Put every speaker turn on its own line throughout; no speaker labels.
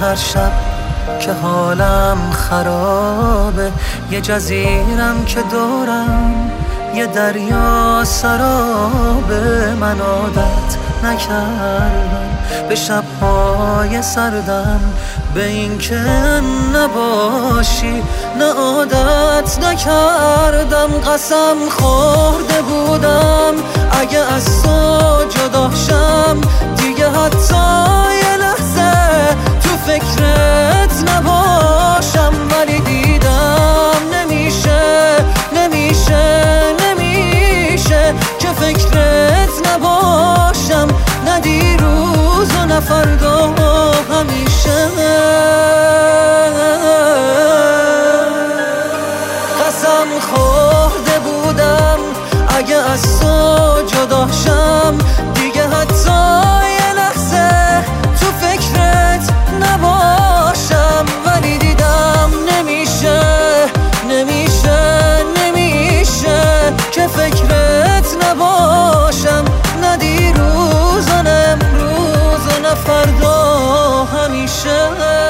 هر شب که حالم خرابه، یه جزیرم که دورم یه دریا سرابه. من عادت نکردم به شب‌های سردم، به این که نباشی نه عادت نکردم. قسم خورده بودم اگه از تو جدا شم دیگه حتی یه لحظه تو فکرت نباشم، ولی دیدم نمیشه که فکرت نباشم، نه دیروز و نه فردا، همیشه. قسم خورده بودم اگه از تو جدا شم دیگه حتی یه لحظه تو فکرت نباشم، ولی دیدم نمیشه که فکرت نباشم، نه دیروز و نه امروز و نه فردا، همیشه.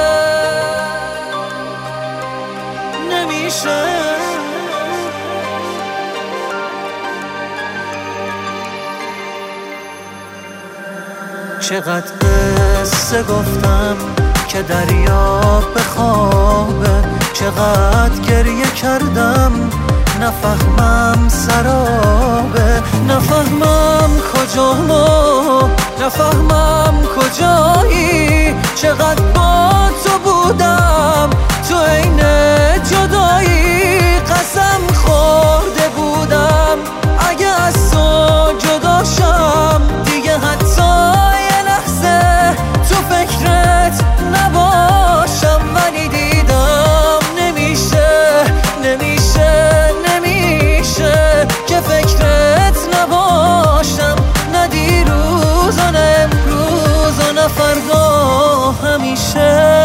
نمیشه. چقدر قصه گفتم که دریا بخوابه، چقدر گریه کردم نفهمم سرابه، نفهمم کجام و نفهمم کجایی. چقدر با تو بودم تو عین جدایی، قسم خورده بودم اگه از تو جدا شم دیگه حتی یه لحظه تو فکرت نباشم، ولی دیدم نمیشه که فکرت نباشم، نه دیروز و نه امروز و نه فردا، همیشه.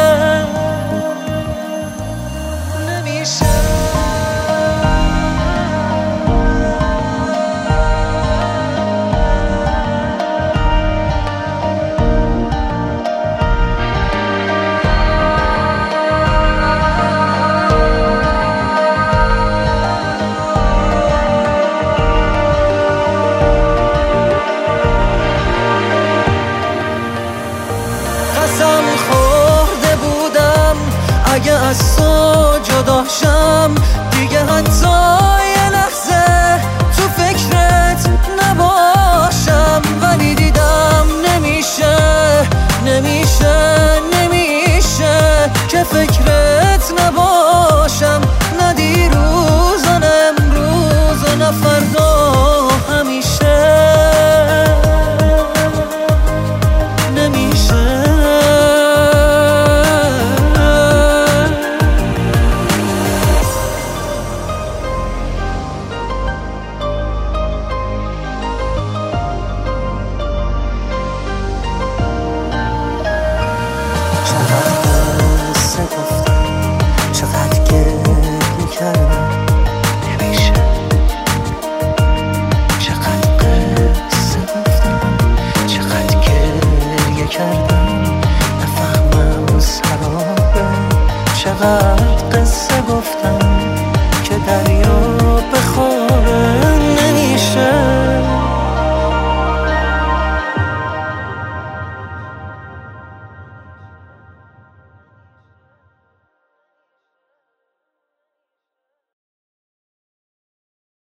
قسم خورده بودم اگه از تو جدا شم دیگه حتی یه لحظه تو فکرت نباشم، ولی دیدم نمیشه که فکرت نباشم.